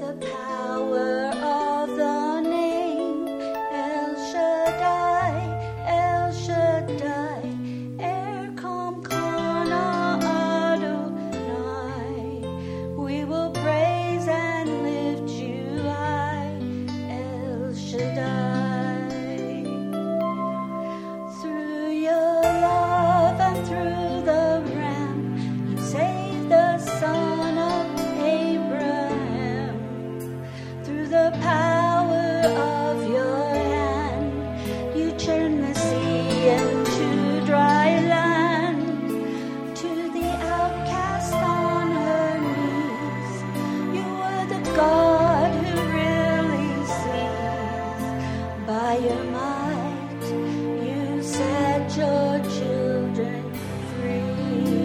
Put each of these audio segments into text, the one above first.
the power of the name El Shaddai, El Shaddai, Erkom Kana Adonai. We will praise and lift you high, El Shaddai. Through your love and through the Ram, you saved the Son of Abraham. Through the power of your hand, you turned the sea into dry land. To the outcast on her knees, you were the God who really sees. By your might, you set your children free.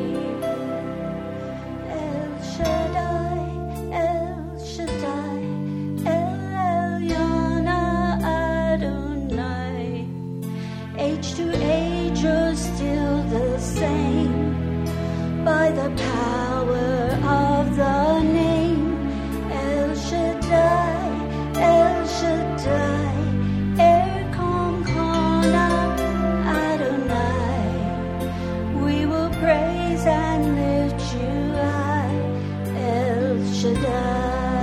El Shaddai, El Shaddai, El Elyon Adonai. Age to age, you're still the same. By the power of the name El Shaddai, El Shaddai, Erkom Kana Adonai. We will praise and lift you high, El Shaddai.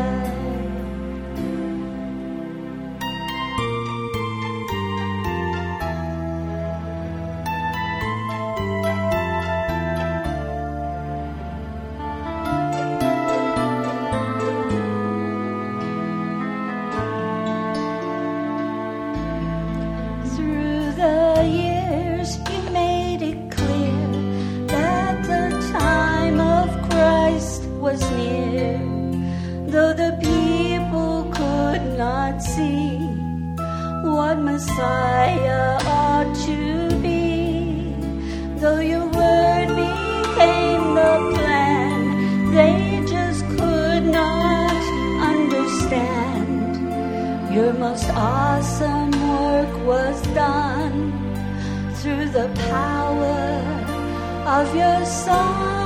Through the years, you made it clear that the time of Christ was near. Though the people could not see what Messiah ought to be, though your word became the plan, they just could not understand. Your most awesome work was done through the power of your Son.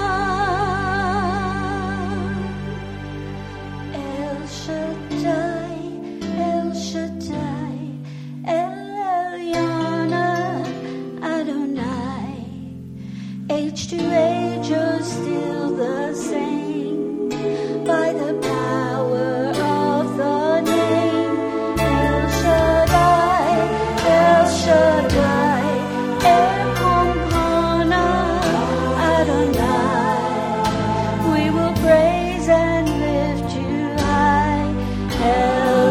El Shaddai, El Shaddai, El Elyon Adonai. Age to age, you're still the same. By the power of the name El Shaddai, El Shaddai, Erkom Kana Adonai. We will praise and lift you high, El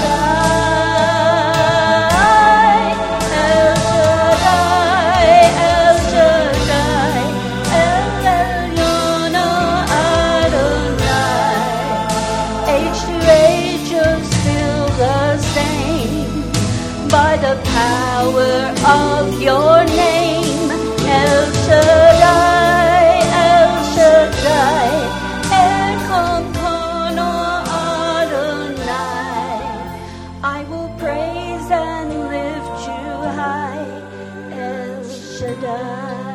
Shaddai, El Shaddai, El Shaddai, El Elyon Adonai. Age to age, you're still the same. By the power of your name El Shaddai, El Shaddai, Erkom Kana Adonai. I will praise and lift you high, El Shaddai.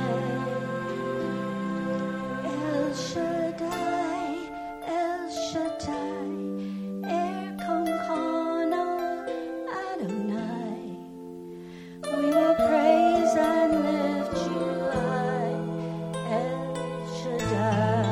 El Shaddai, El Shaddai, Erkom Kana Adonai. We will praise and lift you high, El Shaddai.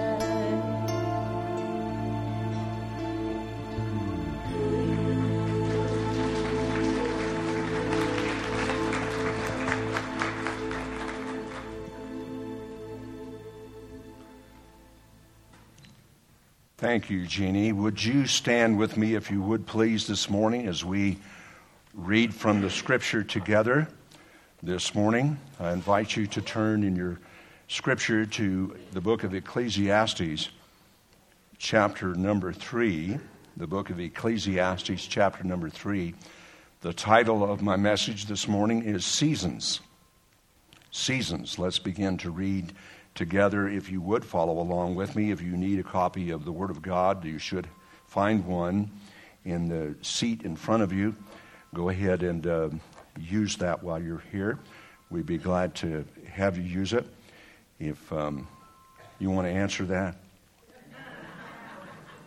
Thank you, Jeannie. Would you stand with me, if you would, please, this morning as we read from the Scripture together this morning? I invite you to turn in your Scripture to the book of Ecclesiastes, chapter number 3. The book of Ecclesiastes, chapter number 3. The title of my message this morning is Seasons. Seasons. Let's begin to read together. If you would follow along with me, if you need a copy of the Word of God, you should find one in the seat in front of you. Go ahead and use that while you're here. We'd be glad to have you use it. If you want to answer that.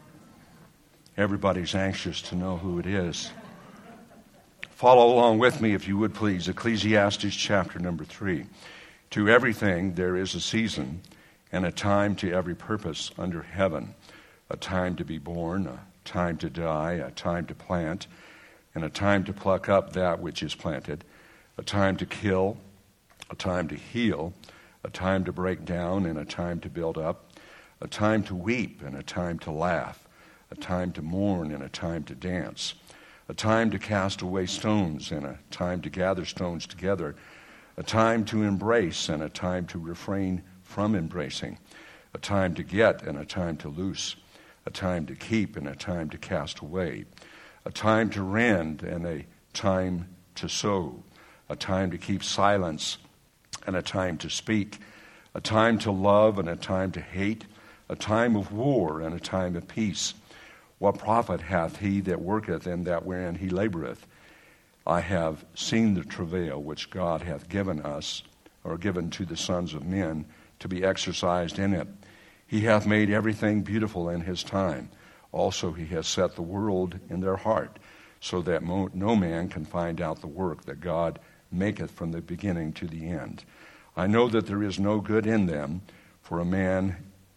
Everybody's anxious to know who it is. Follow along with me, if you would please. Ecclesiastes chapter number 3. To everything there is a season, and a time to every purpose under heaven. A time to be born, a time to die, a time to plant, and a time to pluck up that which is planted. A time to kill, a time to heal, a time to break down, and a time to build up. A time to weep, and a time to laugh. A time to mourn, and a time to dance. A time to cast away stones, and a time to gather stones together. A time to embrace, and a time to refrain from embracing. A time to get, and a time to loose. A time to keep, and a time to cast away. A time to rend, and a time to sow. A time to keep silence, and a time to speak. A time to love, and a time to hate. A time of war, and a time of peace. What profit hath he that worketh in that wherein he laboureth? I have seen the travail which God hath given us, or given to the sons of men, to be exercised in it. He hath made everything beautiful in his time. Also he has set the world in their heart, so that no man can find out the work that God maketh from the beginning to the end. I know that there is no good in them for a man,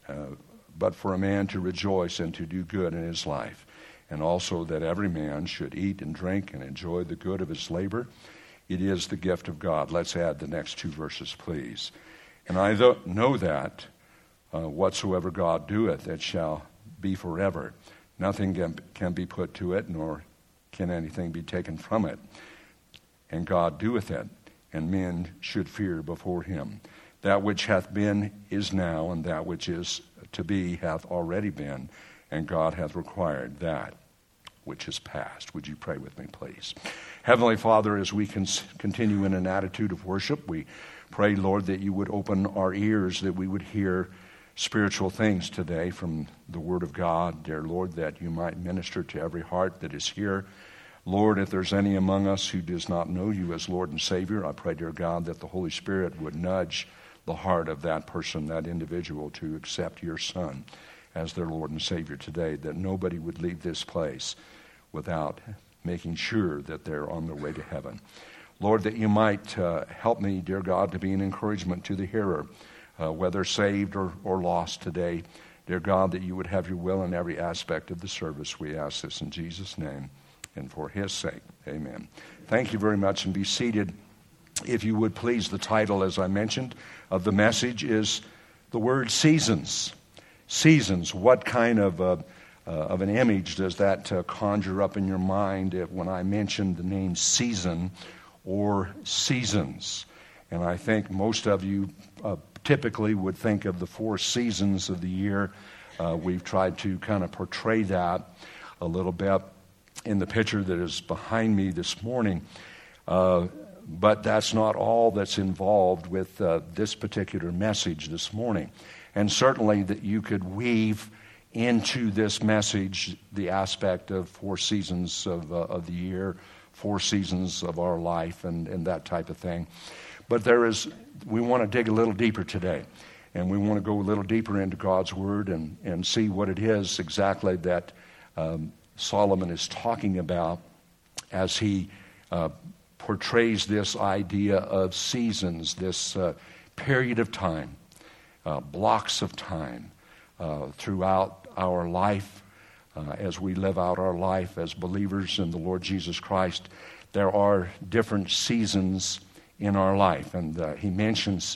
but for a man to rejoice and to do good in his life, and also that every man should eat and drink and enjoy the good of his labor. It is the gift of God. Let's add the next 2 verses, please. And I know that whatsoever God doeth, it shall be forever. Nothing can be put to it, nor can anything be taken from it. And God doeth it, and men should fear before him. That which hath been is now, and that which is to be hath already been, and God hath required that which is past. Would you pray with me, please? Heavenly Father, as we continue in an attitude of worship, we pray, Lord, that you would open our ears, that we would hear spiritual things today from the Word of God. Dear Lord, that you might minister to every heart that is here. Lord, if there's any among us who does not know you as Lord and Savior, I pray, dear God, that the Holy Spirit would nudge the heart of that person, that individual, to accept your Son as their Lord and Savior today, that nobody would leave this place without making sure that they're on their way to heaven. Lord, that you might help me, dear God, to be an encouragement to the hearer, whether saved or lost today. Dear God, that you would have your will in every aspect of the service. We ask this in Jesus' name and for his sake. Amen. Thank you very much, and be seated. If you would please, the title, as I mentioned, of the message is the word seasons. Seasons. What kind of an image does that conjure up in your mind when I mention the name season or seasons? And I think most of you typically would think of the 4 seasons of the year. We've tried to kind of portray that a little bit in the picture that is behind me this morning. But that's not all that's involved with this particular message this morning. And certainly that you could weave into this message the aspect of 4 seasons of the year, 4 seasons of our life, and that type of thing. But we want to dig a little deeper today. And we want to go a little deeper into God's Word and see what it is exactly that Solomon is talking about as he portrays this idea of seasons, this period of time, blocks of time throughout our life as we live out our life as believers in the Lord Jesus Christ. There are different seasons in our life, and he mentions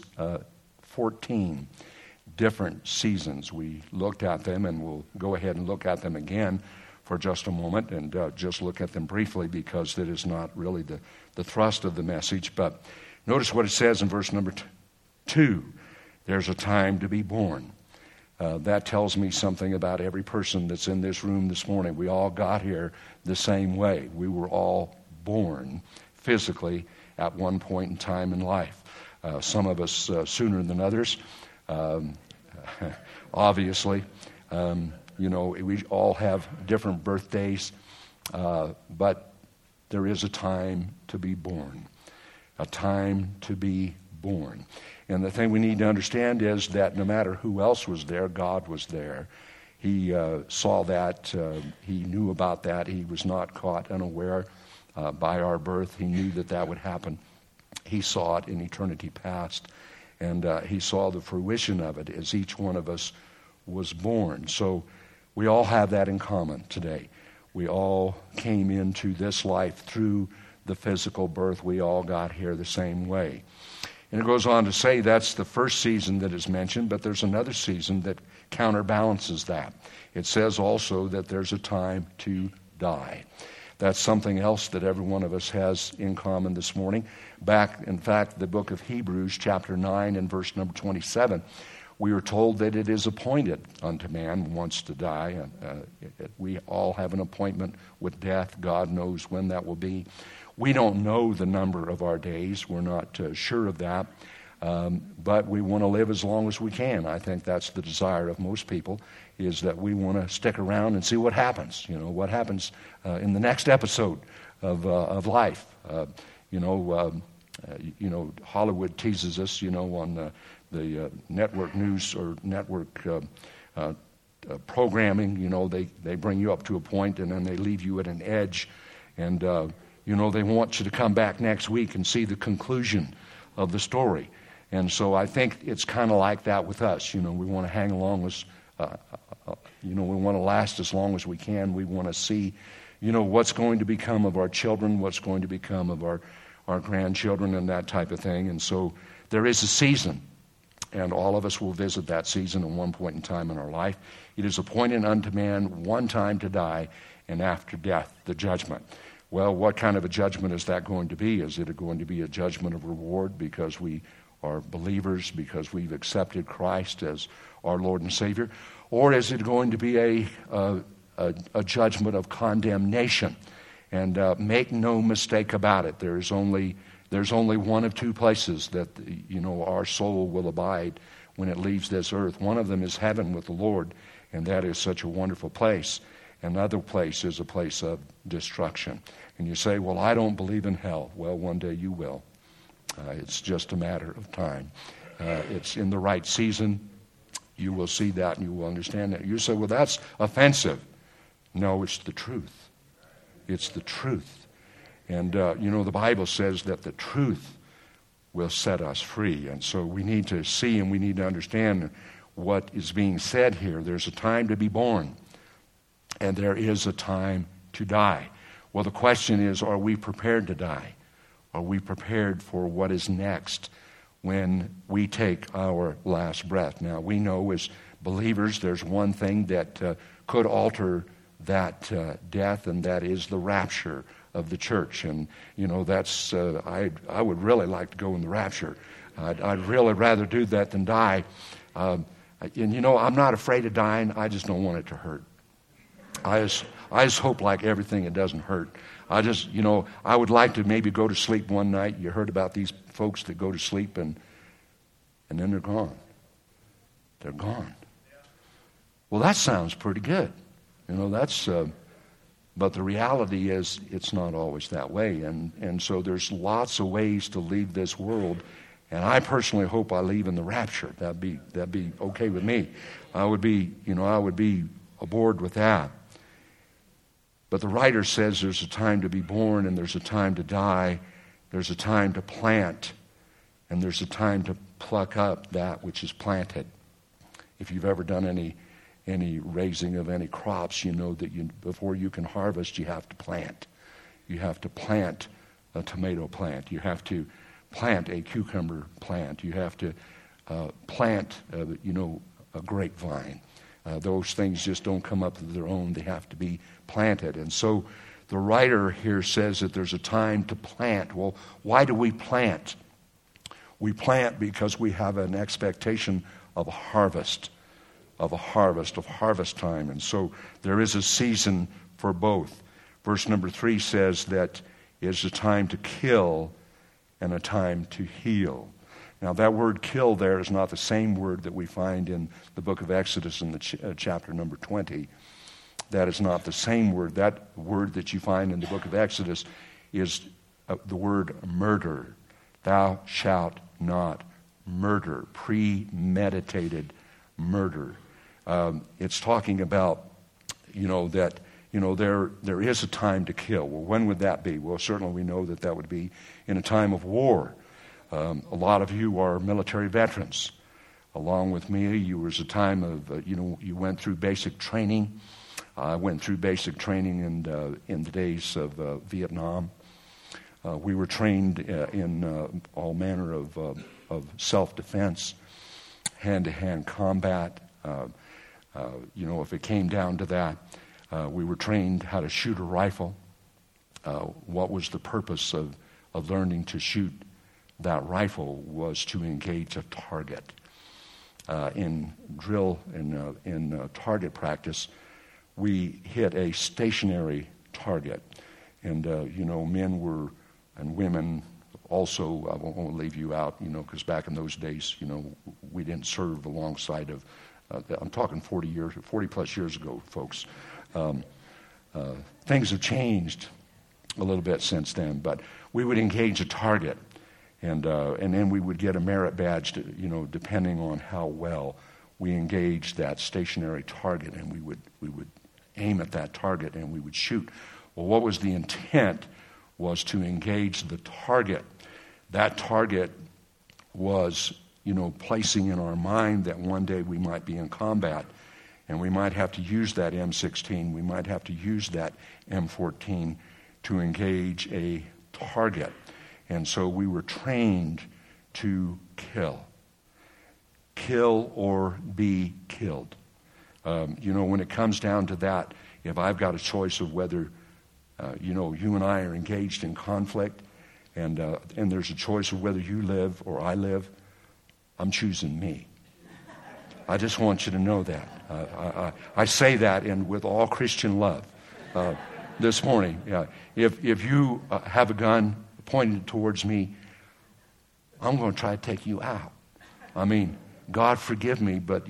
14 different seasons. We looked at them, and we'll go ahead and look at them again for just a moment and just look at them briefly, because that is not really the thrust of the message. But notice what it says in verse number 2. There's a time to be born. That tells me something about every person that's in this room this morning. We all got here the same way. We were all born physically at one point in time in life. Some of us sooner than others, obviously. We all have different birthdays, but there is a time to be born. A time to be born. And the thing we need to understand is that no matter who else was there, God was there. He saw that. He knew about that. He was not caught unaware by our birth. He knew that that would happen. He saw it in eternity past, and he saw the fruition of it as each one of us was born. So we all have that in common today. We all came into this life through the physical birth. We all got here the same way. And it goes on to say that's the first season that is mentioned, but there's another season that counterbalances that. It says also that there's a time to die. That's something else that every one of us has in common this morning. Back, in fact, the book of Hebrews, chapter 9 and verse number 27, we are told that it is appointed unto man once to die. We all have an appointment with death. God knows when that will be. We don't know the number of our days. We're not sure of that. But we want to live as long as we can. I think that's the desire of most people, is that we want to stick around and see what happens. You know, what happens in the next episode of life. Hollywood teases us, on the network news or network programming. They bring you up to a point and then they leave you at an edge. And, they want you to come back next week and see the conclusion of the story. And so I think it's kind of like that with us. We want to hang along as, we want to last as long as we can. We want to see, what's going to become of our children, what's going to become of our grandchildren and that type of thing. And so there is a season, and all of us will visit that season at one point in time in our life. It is appointed unto man one time to die, and after death, the judgment. Well, what kind of a judgment is that going to be? Is it going to be a judgment of reward because we are believers, because we've accepted Christ as our Lord and Savior? Or is it going to be a judgment of condemnation? And make no mistake about it, there's only one of two places that our soul will abide when it leaves this earth. One of them is heaven with the Lord, and that is such a wonderful place. Another place is a place of destruction. And you say, well, I don't believe in hell. Well, one day you will. It's just a matter of time. It's in the right season. You will see that and you will understand that. You say, well, that's offensive. No, it's the truth. It's the truth. And, the Bible says that the truth will set us free. And so we need to see and we need to understand what is being said here. There's a time to be born, and there is a time to die. Well, the question is, are we prepared to die? Are we prepared for what is next when we take our last breath? Now, we know as believers there's one thing that could alter that death, and that is the rapture of the church. And, that's, I would really like to go in the rapture. I'd really rather do that than die. I'm not afraid of dying. I just don't want it to hurt. I just hope, like everything, it doesn't hurt. I just, I would like to maybe go to sleep one night. You heard about these folks that go to sleep and then they're gone. They're gone. Well, that sounds pretty good. But the reality is it's not always that way. And so there's lots of ways to leave this world. And I personally hope I leave in the rapture. That'd be okay with me. I would be aboard with that. But the writer says there's a time to be born and there's a time to die. There's a time to plant and there's a time to pluck up that which is planted. If you've ever done any raising of any crops, you know that before you can harvest, you have to plant. You have to plant a tomato plant. You have to plant a cucumber plant. You have to plant, a grapevine. Those things just don't come up of their own. They have to be planted. And so the writer here says that there's a time to plant. Well, why do we plant? We plant because we have an expectation of a harvest time. And so there is a season for both. Verse number 3 says that it's a time to kill and a time to heal. Now, that word kill there is not the same word that we find in the book of Exodus in the chapter number 20. That is not the same word. That word that you find in the book of Exodus is the word murder. Thou shalt not murder. Premeditated murder. It's talking about, that, there is a time to kill. Well, when would that be? Well, certainly we know that would be in a time of war. A lot of you are military veterans. Along with me, you was a time of, you went through basic training. I went through basic training in the days of Vietnam. We were trained in all manner of self-defense, hand-to-hand combat. If it came down to that, we were trained how to shoot a rifle. What was the purpose of learning to shoot that rifle was to engage a target. In drill, in target practice, we hit a stationary target. And, men were, and women also, I won't leave you out, because back in those days, we didn't serve alongside of, I'm talking 40 plus years ago, folks. Things have changed a little bit since then, but we would engage a target, and then we would get a merit badge, depending on how well we engaged that stationary target, and we would aim at that target and we would shoot. Well, what was the intent was to engage the target. That target was, placing in our mind that one day we might be in combat and we might have to use that M16, we might have to use that M14 to engage a target. And so we were trained to kill. Kill or be killed. When it comes down to that, if I've got a choice of whether, you and I are engaged in conflict, and there's a choice of whether you live or I live, I'm choosing me. I just want you to know that. I say that with all Christian love this morning. Yeah. If you have a gun pointed towards me, I'm going to try to take you out. I mean, God forgive me, but,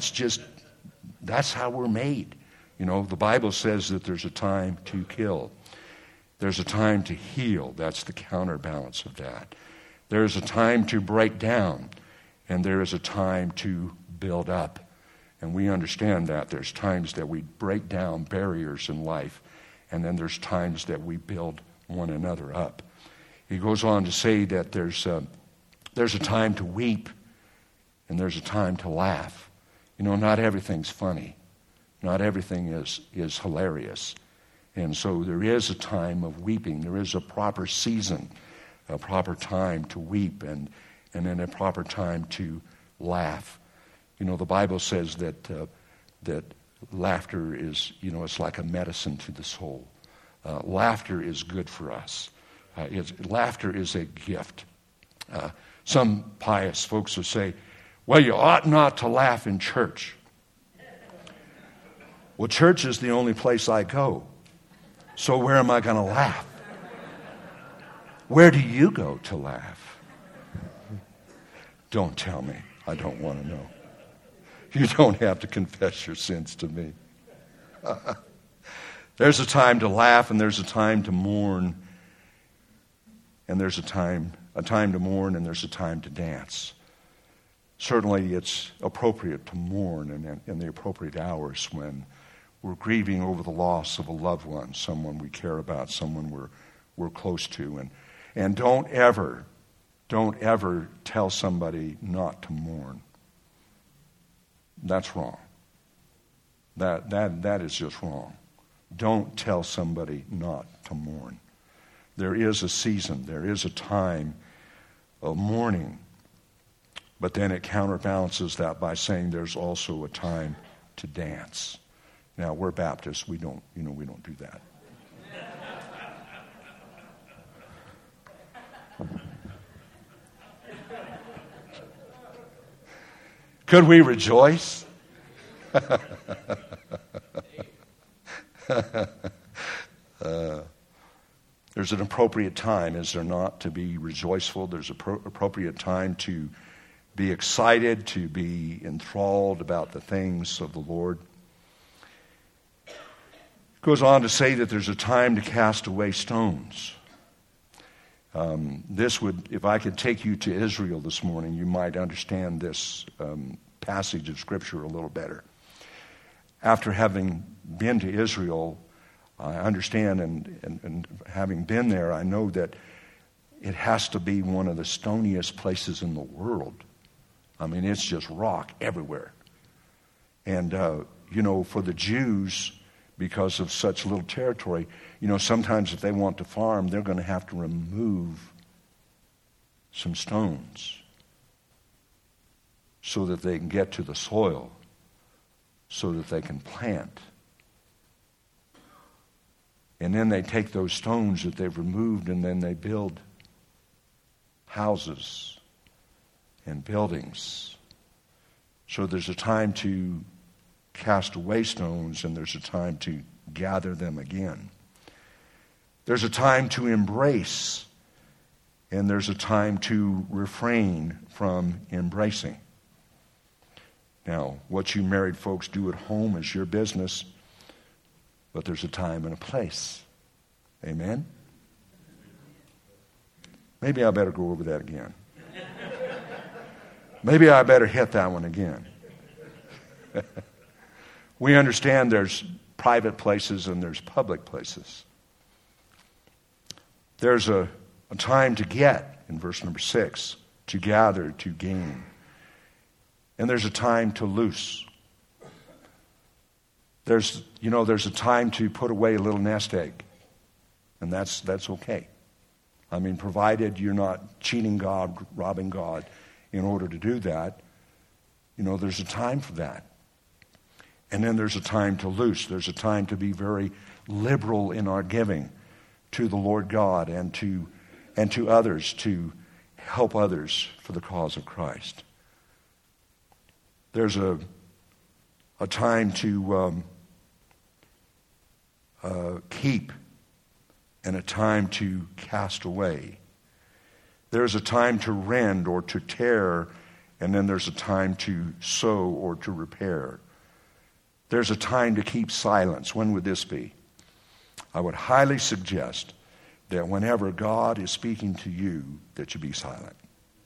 that's how we're made. The Bible says that there's a time to kill. There's a time to heal. That's the counterbalance of that. There's a time to break down, and there is a time to build up. And we understand that. There's times that we break down barriers in life, and then there's times that we build one another up. He goes on to say that there's a time to weep, and there's a time to laugh. Not everything's funny. Not everything is hilarious. And so there is a time of weeping. There is a proper season, a proper time to weep, and then a proper time to laugh. The Bible says that laughter is, it's like a medicine to the soul. Laughter is good for us. Laughter is a gift. Some pious folks will say, well, you ought not to laugh in church. Well, church is the only place I go. So where am I going to laugh? Where do you go to laugh? Don't tell me. I don't want to know. You don't have to confess your sins to me. There's a time to laugh, and there's a time to mourn, and there's a time to mourn, and there's a time to dance. Certainly it's appropriate to mourn in the appropriate hours when we're grieving over the loss of a loved one, someone we care about, someone we're close to. And don't ever tell somebody not to mourn. That's wrong. That is just wrong. Don't tell somebody not to mourn. There is a season, there is a time of mourning, but then it counterbalances that by saying there's also a time to dance. Now, we're Baptists, we don't do that. Could we rejoice? There's an appropriate time, is there not, to be rejoiceful? There's an appropriate time to be excited, to be enthralled about the things of the Lord. It goes on to say that there's a time to cast away stones. This would, if I could take you to Israel this morning, you might understand this passage of Scripture a little better. after having been to Israel, I understand, and having been there, I know that it has to be one of the stoniest places in the world. I mean, it's just rock everywhere. And, for the Jews, because of such little territory, sometimes if they want to farm, they're going to have to remove some stones so that they can get to the soil, so that they can plant. And then they take those stones that they've removed and then they build houses and buildings. So there's a time to cast away stones and there's a time to gather them again. There's a time to embrace and there's a time to refrain from embracing. Now, what you married folks do at home is your business, but there's a time and a place. Amen? Maybe I better go over that again. Maybe I better hit that one again. We understand there's private places and there's public places. There's a time to get, in verse number 6, to gather, to gain. And there's a time to loose. There's a time to put away a little nest egg. And that's okay. I mean, provided you're not cheating God, robbing God in order to do that, there's a time for that. And then there's a time to loose. There's a time to be very liberal in our giving to the Lord God and to others, to help others for the cause of Christ. There's a time to keep and a time to cast away. There's a time to rend or to tear, and then there's a time to sow or to repair. There's a time to keep silence. When would this be? I would highly suggest that whenever God is speaking to you, that you be silent.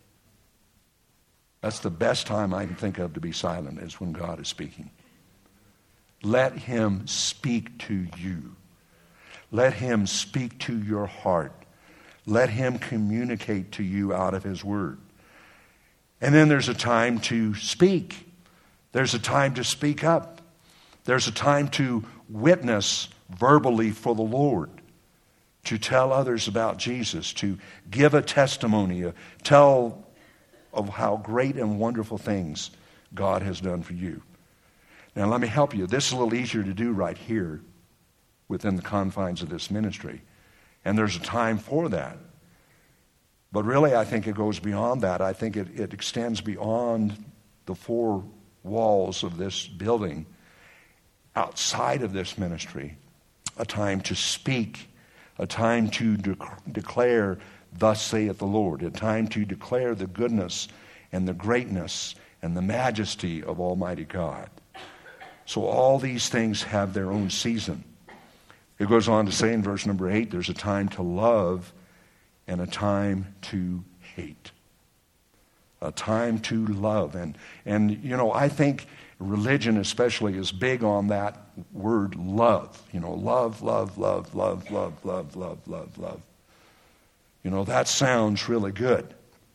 That's the best time I can think of to be silent, is when God is speaking. Let him speak to you. Let him speak to your heart. Let him communicate to you out of his word. And then there's a time to speak. There's a time to speak up. There's a time to witness verbally for the Lord, to tell others about Jesus, to give a testimony, tell of how great and wonderful things God has done for you. Now, let me help you. This is a little easier to do right here within the confines of this ministry. And there's a time for that. But really, I think it goes beyond that. I think it extends beyond the four walls of this building, outside of this ministry. A time to speak, a time to declare, thus saith the Lord, a time to declare the goodness and the greatness and the majesty of Almighty God. So all these things have their own season. It goes on to say in verse number 8, there's a time to love and a time to hate. A time to love. And I think religion especially is big on that word love. Love, love, love, love, love, love, love, love, love. That sounds really good.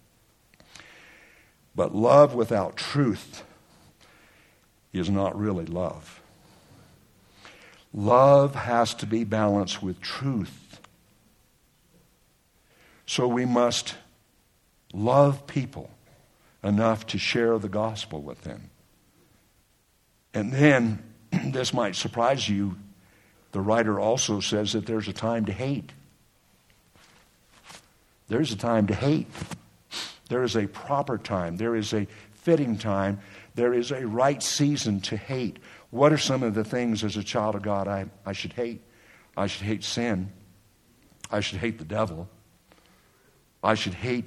But love without truth is not really love. Love has to be balanced with truth. So we must love people enough to share the gospel with them. And then, this might surprise you, the writer also says that there's a time to hate. There's a time to hate. There is a proper time. There is a fitting time. There is a right season to hate. What are some of the things as a child of God I should hate? I should hate sin. I should hate the devil. I should hate,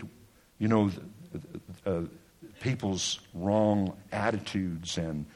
people's wrong attitudes and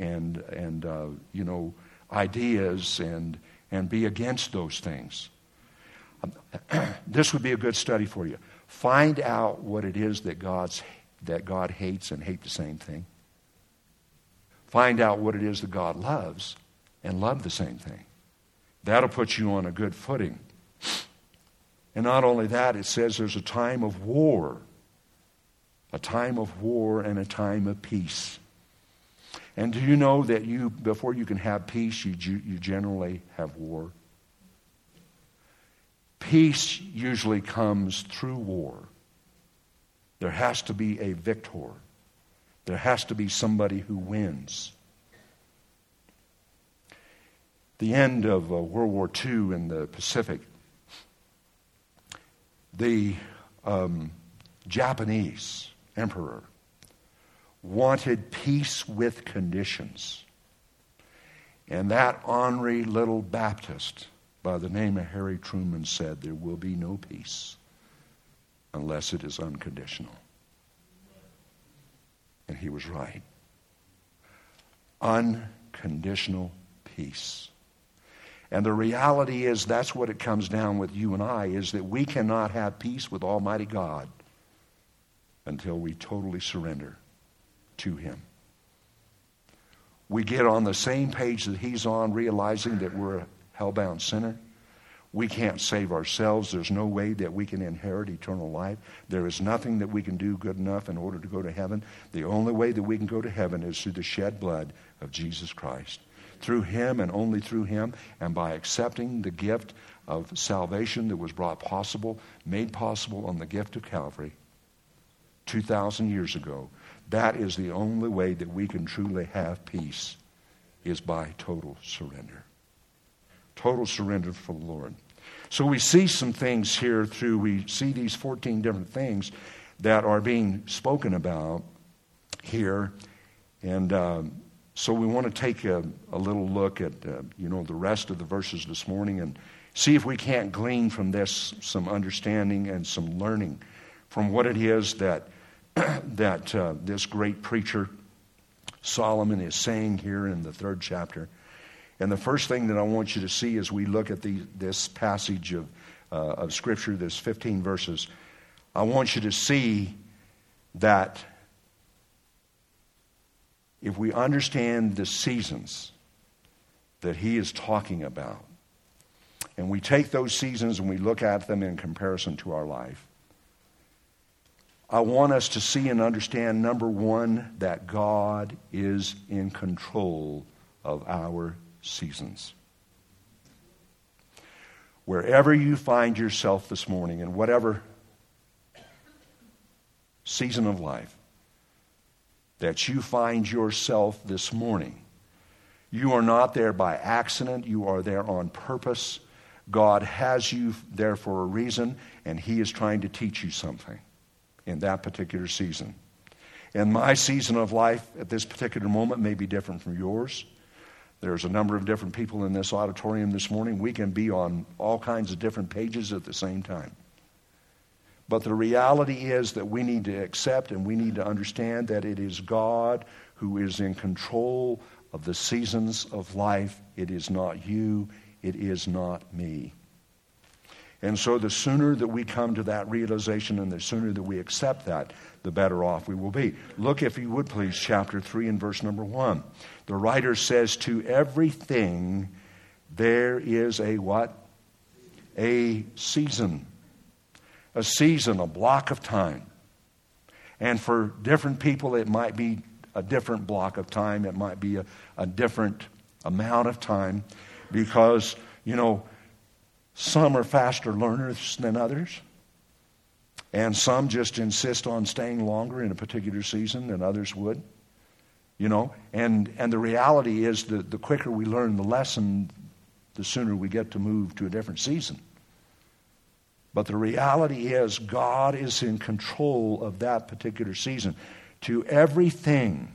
ideas and be against those things. This would be a good study for you. Find out what it is that God hates and hate the same thing. Find out what it is that God loves and love the same thing. That'll put you on a good footing. And not only that, it says there's a time of war. A time of war and a time of peace. And do you know that before you can have peace, you generally have war? Peace usually comes through war. There has to be a victor. There has to be somebody who wins. The end of World War II in the Pacific, the Japanese emperor wanted peace with conditions. And that ornery little Baptist by the name of Harry Truman said, there will be no peace unless it is unconditional. And he was right. Unconditional peace. And the reality is that's what it comes down with you and I, is that we cannot have peace with Almighty God until we totally surrender to Him. We get on the same page that He's on, realizing that we're a hell-bound sinner. We can't save ourselves. There's no way that we can inherit eternal life. There is nothing that we can do good enough in order to go to heaven. The only way that we can go to heaven is through the shed blood of Jesus Christ. Through Him and only through Him, and by accepting the gift of salvation that was made possible on the gift of Calvary 2,000 years ago. That is the only way that we can truly have peace, is by total surrender. Total surrender for the Lord. So we see some things here we see these 14 different things that are being spoken about here. And so we want to take a little look at, the rest of the verses this morning and see if we can't glean from this some understanding and some learning from what it is that this great preacher Solomon is saying here in the 3rd chapter. And the first thing that I want you to see as we look at this passage of Scripture, this 15 verses, I want you to see that if we understand the seasons that he is talking about, and we take those seasons and we look at them in comparison to our life, I want us to see and understand, number one, that God is in control of our seasons. Wherever you find yourself this morning, in whatever season of life that you find yourself this morning, you are not there by accident. You are there on purpose. God has you there for a reason, and He is trying to teach you something in that particular season. And my season of life at this particular moment may be different from yours. There's a number of different people in this auditorium this morning. We can be on all kinds of different pages at the same time. But the reality is that we need to accept and we need to understand that it is God who is in control of the seasons of life. It is not you. It is not me. And so the sooner that we come to that realization and the sooner that we accept that, the better off we will be. Look, if you would please, chapter 3 and verse number 1. The writer says, to everything there is a what? A season. A season, a block of time. And for different people, it might be a different block of time. It might be a different amount of time because, some are faster learners than others. And some just insist on staying longer in a particular season than others would. And the reality is that the quicker we learn the lesson, the sooner we get to move to a different season. But the reality is God is in control of that particular season. To everything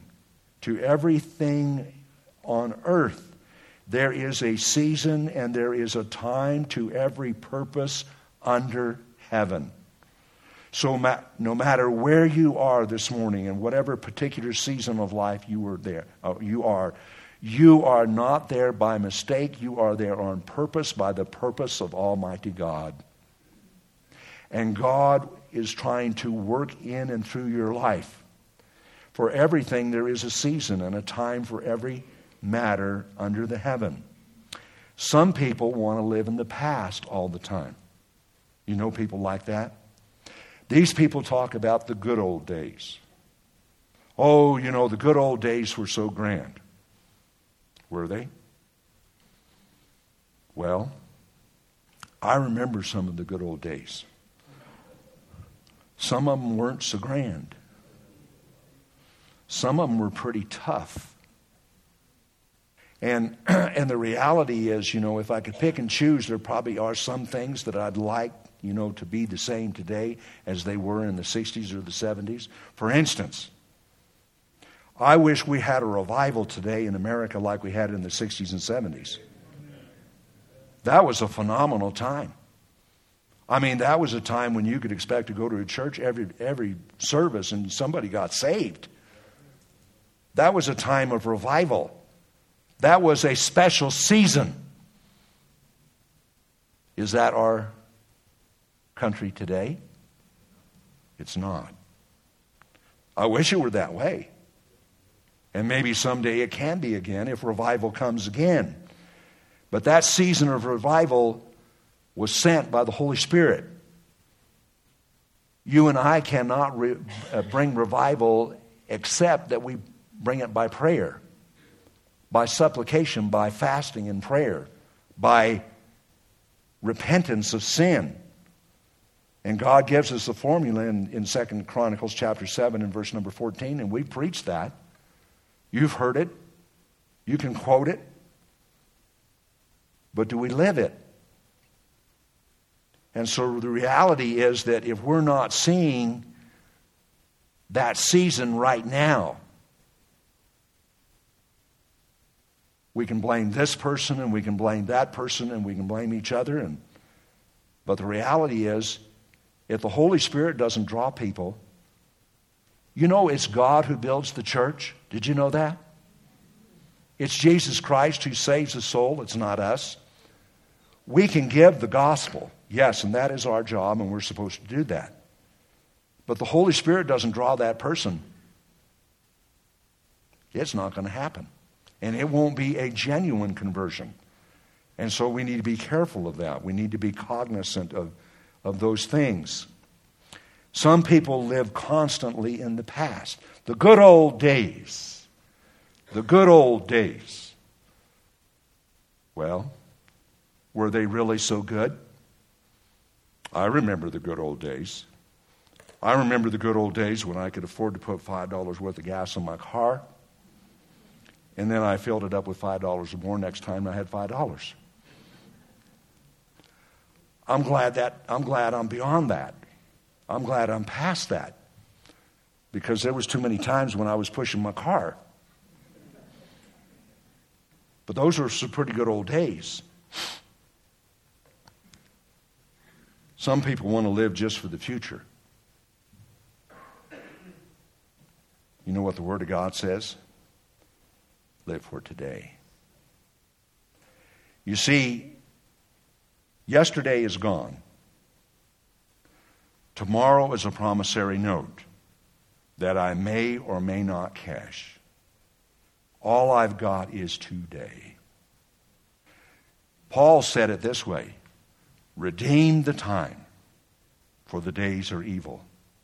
on earth, there is a season and there is a time to every purpose under heaven. So no matter where you are this morning, in whatever particular season of life you are not there by mistake. You are there on purpose, by the purpose of Almighty God. And God is trying to work in and through your life For everything there is a season and a time for every matter under the heaven. Some people want to live in the past all the time. You know people like that? These people talk about the good old days. Oh, you know, the good old days were so grand. Were they? Well, I remember some of the good old days. Some of them weren't so grand. Some of them were pretty tough. And the reality is, you know, if I could pick and choose, there probably are some things that I'd like, you know, to be the same today as they were in the 60s or the 70s. For instance, I wish we had a revival today in America like we had in the 60s and 70s. That was a phenomenal time. I mean, that was a time when you could expect to go to a church every service and somebody got saved. That was a time of revival. That was a special season. Is that our country today? It's not. I wish it were that way. And maybe someday it can be again if revival comes again. But that season of revival was sent by the Holy Spirit. You and I cannot bring revival except that we bring it by prayer, by supplication, by fasting and prayer, by repentance of sin. And God gives us the formula in 2 Chronicles chapter 7 and verse number 14, and we preached that. You've heard it. You can quote it. But do we live it? And so the reality is that if we're not seeing that season right now, we can blame this person and we can blame that person and we can blame each other. But the reality is, if the Holy Spirit doesn't draw people, you know it's God who builds the church. Did you know that? It's Jesus Christ who saves the soul. It's not us. We can give the gospel. Yes, and that is our job, and we're supposed to do that. But the Holy Spirit doesn't draw that person. It's not going to happen. And it won't be a genuine conversion. And so we need to be careful of that. We need to be cognizant of those things. Some people live constantly in the past. The good old days. The good old days. Well, were they really so good? I remember the good old days. I remember the good old days when I could afford to put $5 worth of gas in my car. And then I filled it up with $5 or more next time I had $5. I'm glad I'm beyond that. I'm glad I'm past that. Because there was too many times when I was pushing my car. But those were some pretty good old days. Some people want to live just for the future. You know what the Word of God says? Live for today. You see, yesterday is gone. Tomorrow is a promissory note that I may or may not cash. All I've got is today. Paul said it this way: redeem the time, for the days are evil.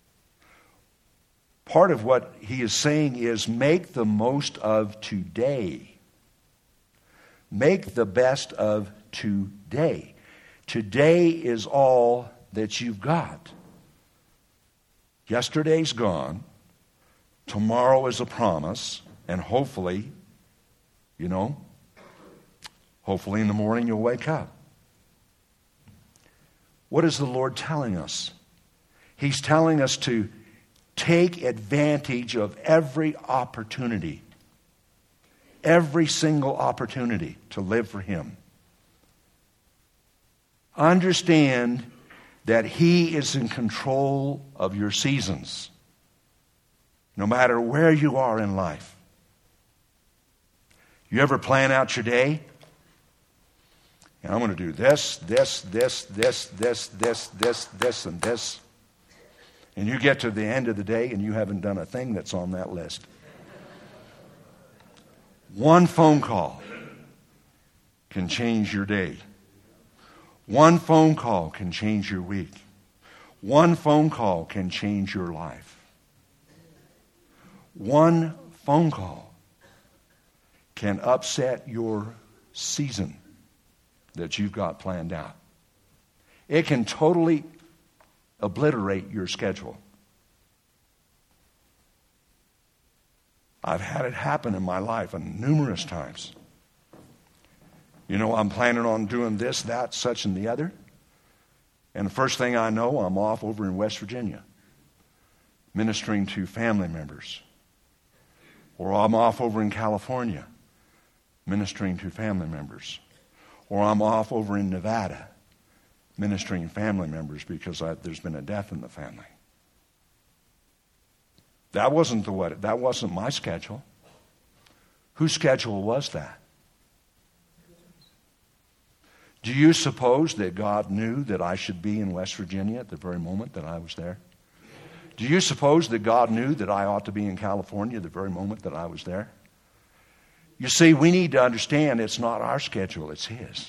Part of what he is saying is make the most of today. Make the best of today. Today is all that you've got. Yesterday's gone. Tomorrow is a promise. And hopefully, hopefully in the morning you'll wake up. What is the Lord telling us? He's telling us to take advantage of every opportunity, every single opportunity to live for Him. Understand that He is in control of your seasons, no matter where you are in life. You ever plan out your day? And I'm going to do this, and this. And you get to the end of the day and you haven't done a thing that's on that list. One phone call can change your day. One phone call can change your week. One phone call can change your life. One phone call can upset your season that you've got planned out. It can totally obliterate your schedule. I've had it happen in my life numerous times. You know, I'm planning on doing this, that, such, and the other. And the first thing I know, I'm off over in West Virginia ministering to family members. Or I'm off over in California ministering to family members. Or I'm off over in Nevada ministering to family members because there's been a death in the family. That wasn't my schedule. Whose schedule was that? Do you suppose that God knew that I should be in West Virginia at the very moment that I was there? Do you suppose that God knew that I ought to be in California the very moment that I was there? You see, we need to understand it's not our schedule, it's His.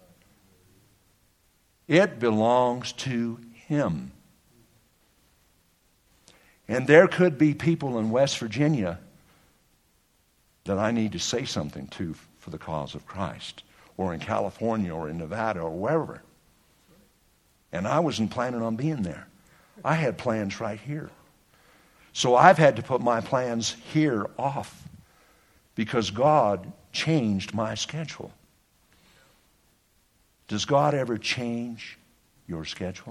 It belongs to Him. And there could be people in West Virginia that I need to say something to for the cause of Christ, or in California, or in Nevada, or wherever. And I wasn't planning on being there. I had plans right here. So I've had to put my plans here off because God changed my schedule. Does God ever change your schedule?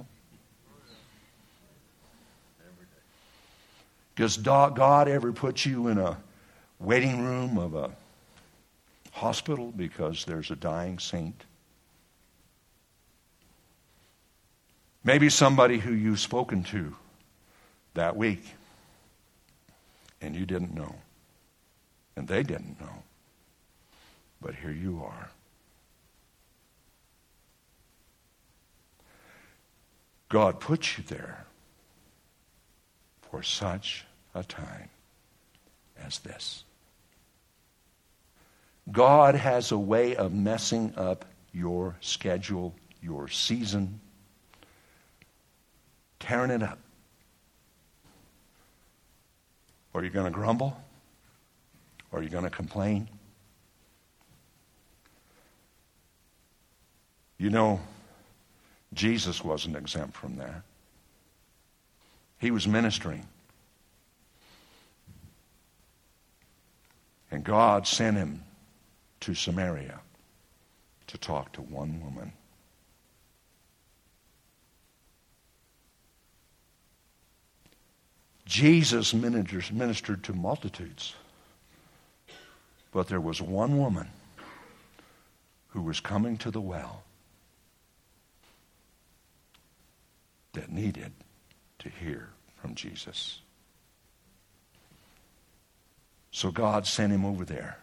Does God ever put you in a waiting room of a hospital because there's a dying saint? Maybe somebody who you've spoken to that week and you didn't know, and they didn't know, but here you are. God put you there for such a time as this. God has a way of messing up your schedule, your season, tearing it up. Are you going to grumble? Are you going to complain? You know, Jesus wasn't exempt from that. He was ministering. And God sent him to Samaria to talk to one woman. Jesus ministered to multitudes. But there was one woman who was coming to the well that needed to hear from Jesus. So God sent him over there.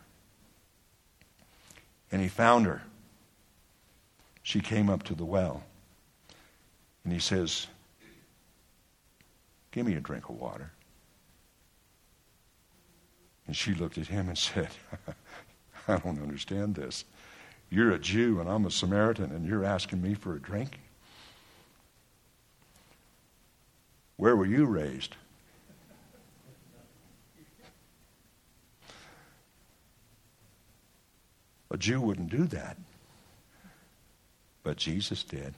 And he found her. She came up to the well. And he says, "Give me a drink of water." And she looked at him and said, "I don't understand this. You're a Jew and I'm a Samaritan and you're asking me for a drink? Where were you raised?" A Jew wouldn't do that. But Jesus did.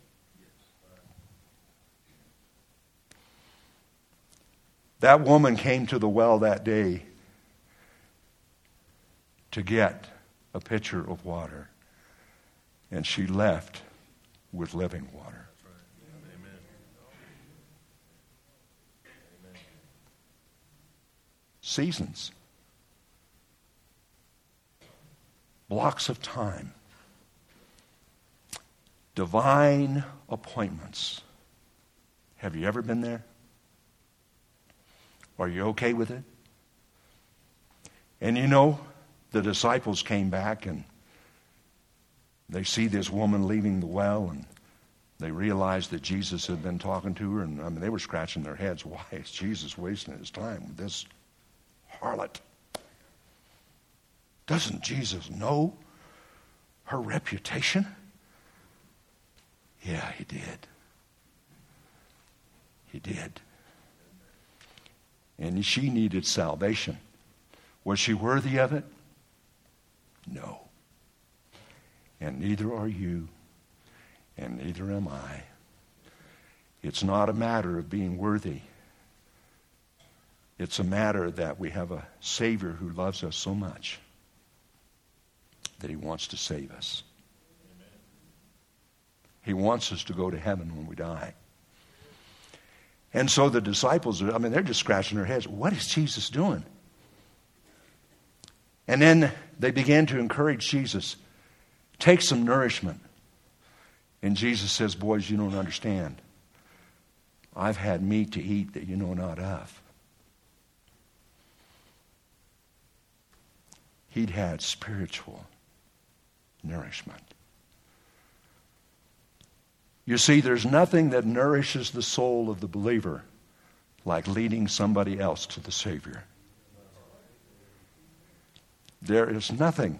That woman came to the well that day to get a pitcher of water. And she left with living water. Amen. Seasons. Blocks of time. Divine appointments. Have you ever been there? Are you okay with it? And you know, the disciples came back and they see this woman leaving the well and They realized that Jesus had been talking to her, and they were scratching their heads. Why is Jesus wasting his time with this harlot? Doesn't Jesus know her reputation? Yeah, he did. He did. And she needed salvation. Was she worthy of it? No. And neither are you, and neither am I. It's not a matter of being worthy. It's a matter that we have a Savior who loves us so much that he wants to save us. Amen. He wants us to go to heaven when we die. And so the disciples, they're just scratching their heads. What is Jesus doing? And then they began to encourage Jesus, take some nourishment. And Jesus says, boys, you don't understand. I've had meat to eat that you know not of. He'd had spiritual nourishment. You see, there's nothing that nourishes the soul of the believer like leading somebody else to the Savior. There is nothing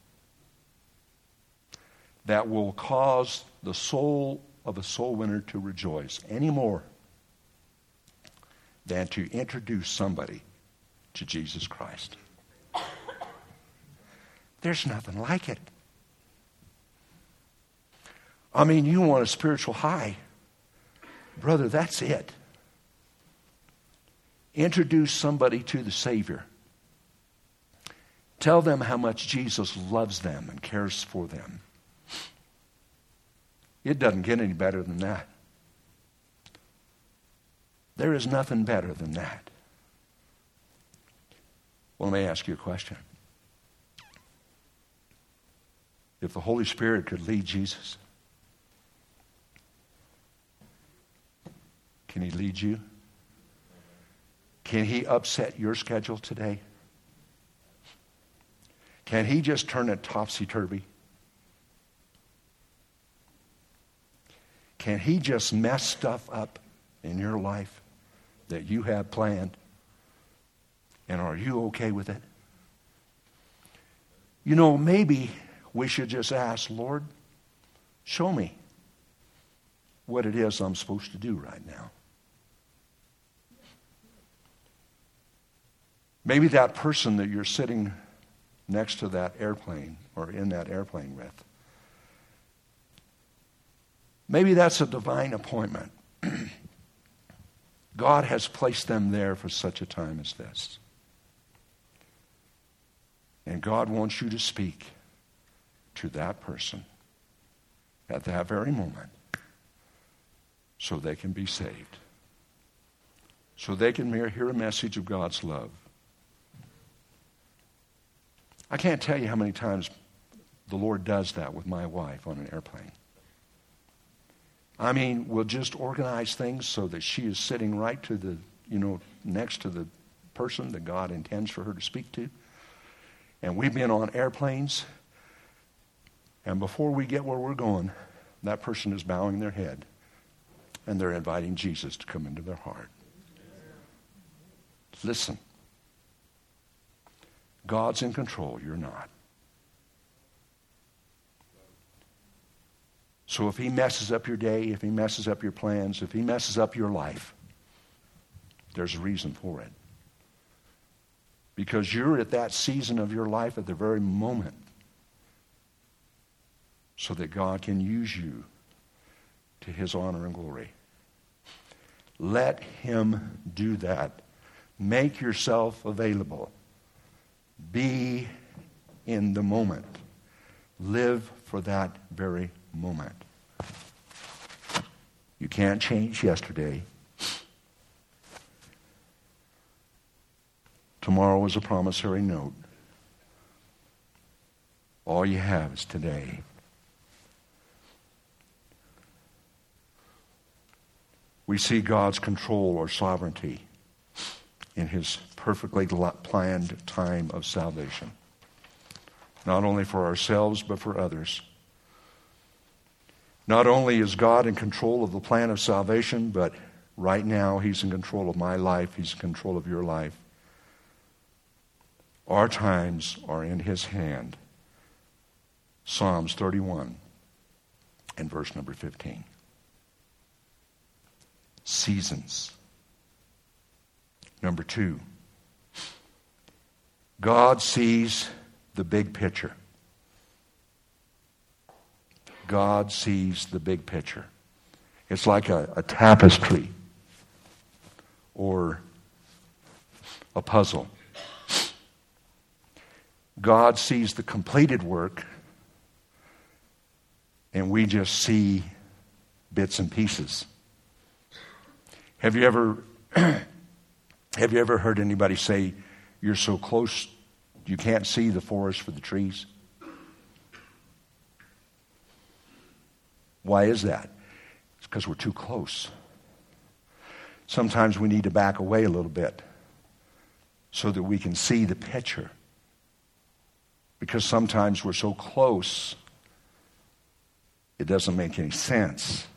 that will cause the soul of a soul winner to rejoice any more than to introduce somebody to Jesus Christ. There's nothing like it. You want a spiritual high. Brother, that's it. Introduce somebody to the Savior. Tell them how much Jesus loves them and cares for them. It doesn't get any better than that. There is nothing better than that. Well, let me ask you a question. If the Holy Spirit could lead Jesus, can he lead you? Can he upset your schedule today? Can he just turn it topsy-turvy? Can he just mess stuff up in your life that you have planned? And are you okay with it? Maybe we should just ask, Lord, show me what it is I'm supposed to do right now. Maybe that person that you're sitting next to that airplane or in that airplane with, maybe that's a divine appointment. God has placed them there for such a time as this. And God wants you to speak to that person at that very moment so they can be saved. So they can hear a message of God's love. I can't tell you how many times the Lord does that with my wife on an airplane. We'll just organize things so that she is sitting right to the, next to the person that God intends for her to speak to. And we've been on airplanes, and before we get where we're going, that person is bowing their head, and they're inviting Jesus to come into their heart. Listen. God's in control, you're not. So if he messes up your day, if he messes up your plans, if he messes up your life, there's a reason for it. Because you're at that season of your life at the very moment so that God can use you to his honor and glory. Let him do that. Make yourself available. Be in the moment. Live for that very moment. You can't change yesterday. Tomorrow is a promissory note. All you have is today. We see God's control or sovereignty in his perfectly planned time of salvation. Not only for ourselves, but for others. Not only is God in control of the plan of salvation, but right now He's in control of my life. He's in control of your life. Our times are in His hand. Psalms 31 and verse number 15. Seasons. Number 2, God sees the big picture. God sees the big picture. It's like a tapestry or a puzzle. God sees the completed work, and we just see bits and pieces. Have you ever heard anybody say, you're so close you can't see the forest for the trees? Why is that? It's because we're too close. Sometimes we need to back away a little bit so that we can see the picture. Because sometimes we're so close, it doesn't make any sense.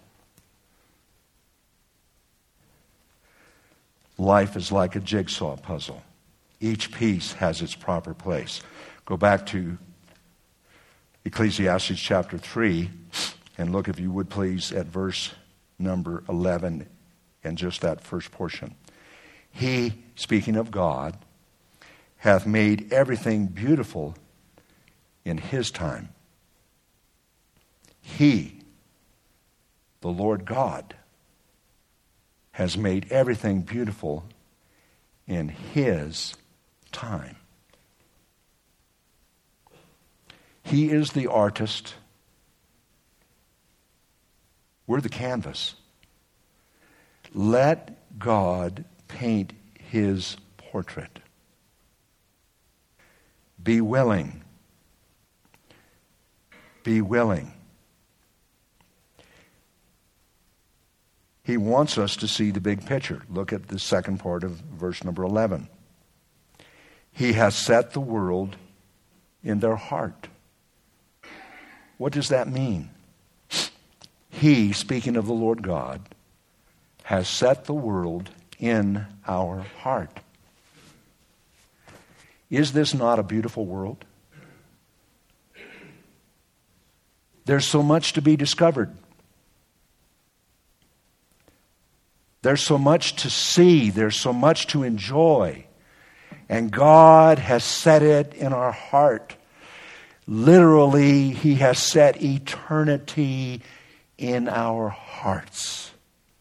Life is like a jigsaw puzzle. Each piece has its proper place. Go back to Ecclesiastes chapter 3 and look, if you would please, at verse number 11 and just that first portion. He, speaking of God, hath made everything beautiful in His time. He, the Lord God, has made everything beautiful in His time. He is the artist. We're the canvas. Let God paint His portrait. Be willing. Be willing. He wants us to see the big picture. Look at the second part of verse number 11. He has set the world in their heart. What does that mean? He, speaking of the Lord God, has set the world in our heart. Is this not a beautiful world? There's so much to be discovered. There's so much to see. There's so much to enjoy. And God has set it in our heart. Literally, He has set eternity in our hearts.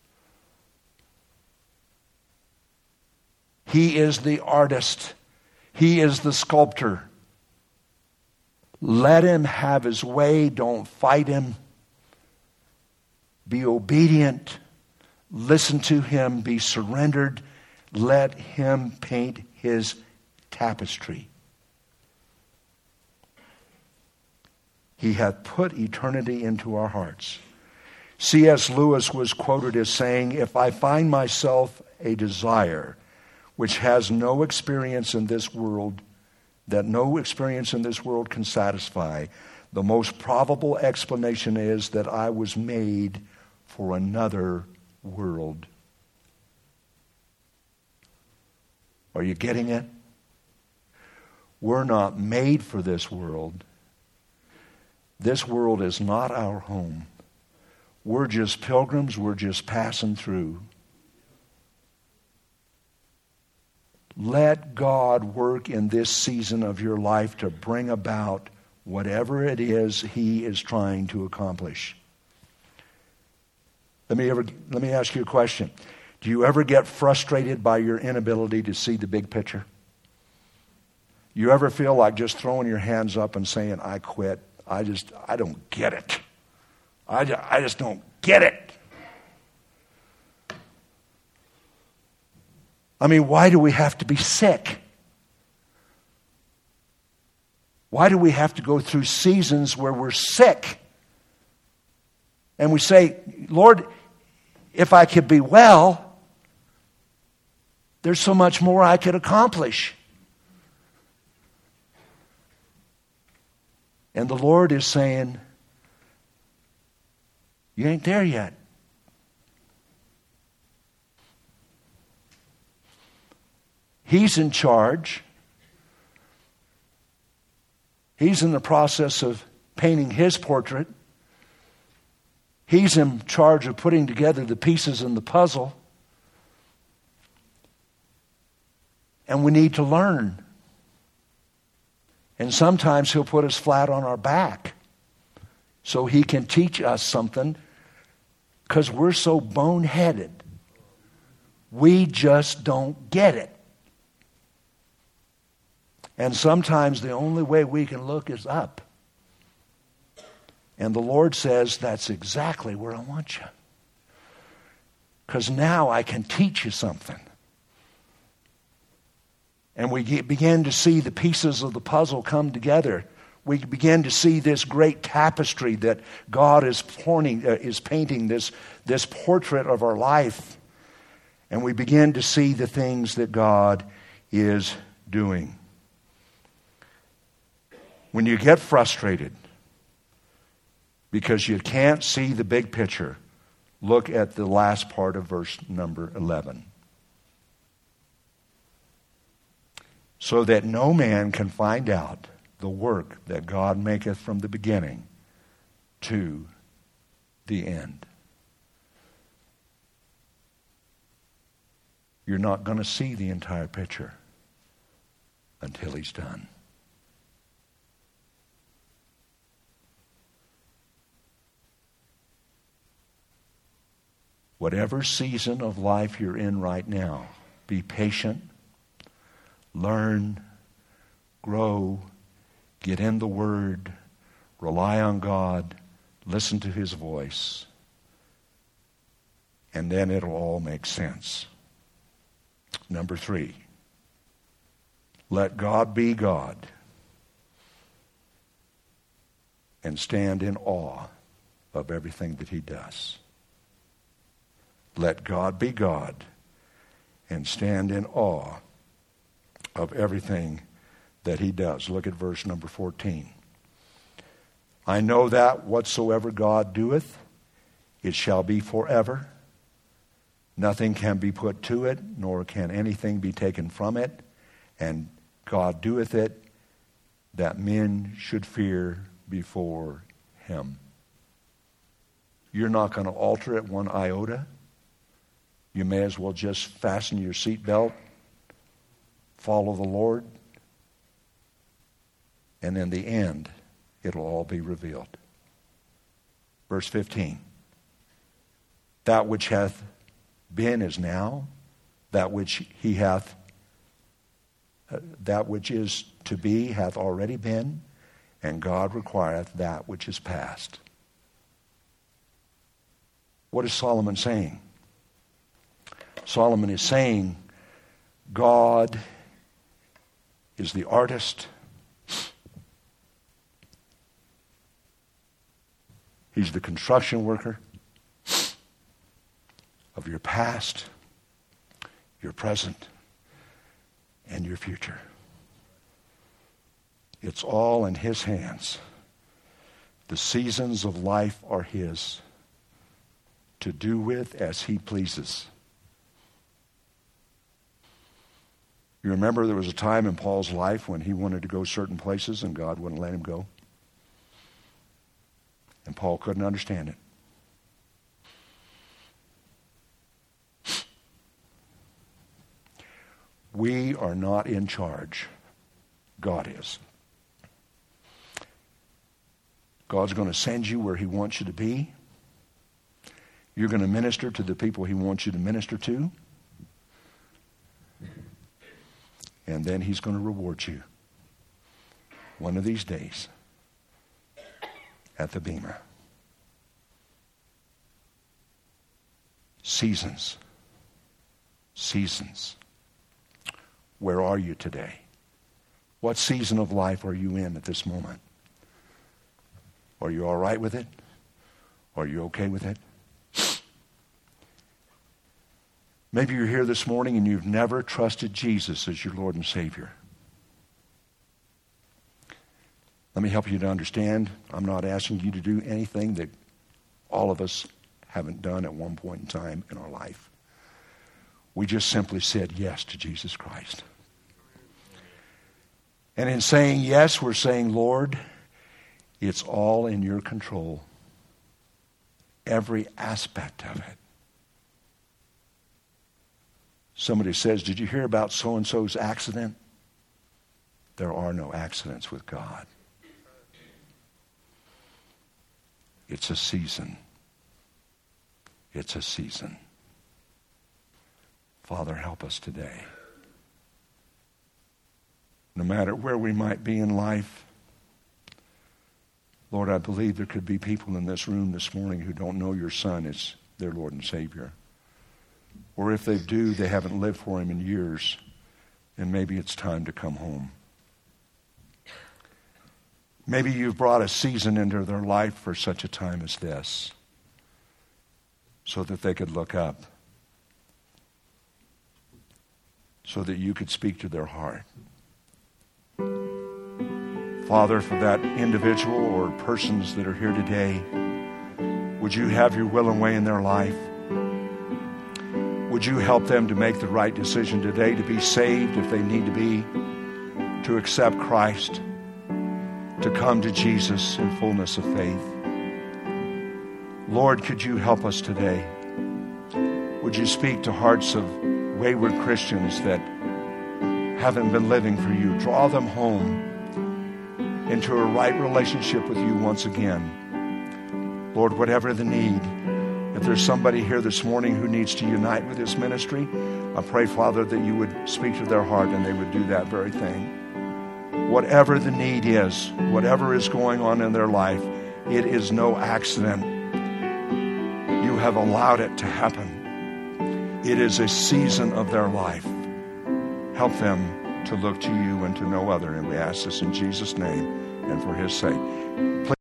He is the artist. He is the sculptor. Let Him have His way. Don't fight Him. Be obedient. Listen to Him. Be surrendered. Let Him paint His tapestry. He hath put eternity into our hearts. C.S. Lewis was quoted as saying, if I find myself a desire which has no experience in this world, that no experience in this world can satisfy, the most probable explanation is that I was made for another world. Are you getting it? We're not made for this world. This world is not our home. We're just pilgrims. We're just passing through. Let God work in this season of your life to bring about whatever it is He is trying to accomplish. Let me ask you a question. Do you ever get frustrated by your inability to see the big picture? You ever feel like just throwing your hands up and saying, I quit? I don't get it. I just don't get it. I mean, why do we have to be sick? Why do we have to go through seasons where we're sick? And we say, Lord, if I could be well, there's so much more I could accomplish. And the Lord is saying, You ain't there yet. He's in charge. He's in the process of painting his portrait. He's in charge of putting together the pieces in the puzzle. And we need to learn. And sometimes he'll put us flat on our back so he can teach us something, because we're so boneheaded. We just don't get it. And sometimes the only way we can look is up. And the Lord says, that's exactly where I want you. Because now I can teach you something. And we begin to see the pieces of the puzzle come together. We begin to see this great tapestry that God is painting, this portrait of our life. And we begin to see the things that God is doing. When you get frustrated because you can't see the big picture, look at the last part of verse number 11. So that no man can find out the work that God maketh from the beginning to the end. You're not going to see the entire picture until he's done. Whatever season of life you're in right now, be patient, learn, grow, get in the Word, rely on God, listen to His voice, and then it'll all make sense. Number 3, let God be God and stand in awe of everything that He does. Let God be God and stand in awe of everything that He does. Look at verse number 14. I know that whatsoever God doeth, it shall be forever. Nothing can be put to it, nor can anything be taken from it. And God doeth it, that men should fear before Him. You're not going to alter it one iota. You may as well just fasten your seatbelt, follow the Lord, and in the end, it'll all be revealed. Verse 15. That which hath been is now, that which he hath, that which is to be hath already been, and God requireth that which is past. What is Solomon saying? Solomon is saying God is the artist. He's the construction worker of your past, your present, and your future. It's all in His hands. The seasons of life are His to do with as He pleases. You remember there was a time in Paul's life when he wanted to go certain places and God wouldn't let him go? And Paul couldn't understand it. We are not in charge. God is. God's going to send you where He wants you to be. You're going to minister to the people He wants you to minister to. And then He's going to reward you one of these days at the Bema. Seasons. Seasons. Where are you today? What season of life are you in at this moment? Are you all right with it? Are you okay with it? Maybe you're here this morning and you've never trusted Jesus as your Lord and Savior. Let me help you to understand. I'm not asking you to do anything that all of us haven't done at one point in time in our life. We just simply said yes to Jesus Christ. And in saying yes, we're saying, Lord, it's all in your control. Every aspect of it. Somebody says, did you hear about so-and-so's accident? There are no accidents with God. It's a season. It's a season. Father, help us today. No matter where we might be in life, Lord, I believe there could be people in this room this morning who don't know your Son as their Lord and Savior. Or if they do, they haven't lived for him in years, and maybe it's time to come home. Maybe you've brought a season into their life for such a time as this, so that they could look up, so that you could speak to their heart. Father, for that individual or persons that are here today, would you have your will and way in their life? Would you help them to make the right decision today, to be saved if they need to be, to accept Christ, to come to Jesus in fullness of faith? Lord, could you help us today? Would you speak to hearts of wayward Christians that haven't been living for you? Draw them home into a right relationship with you once again. Lord, whatever the need, if there's somebody here this morning who needs to unite with this ministry, I pray, Father, that you would speak to their heart and they would do that very thing. Whatever the need is, whatever is going on in their life, it is no accident. You have allowed it to happen. It is a season of their life. Help them to look to you and to no other. And we ask this in Jesus' name and for his sake.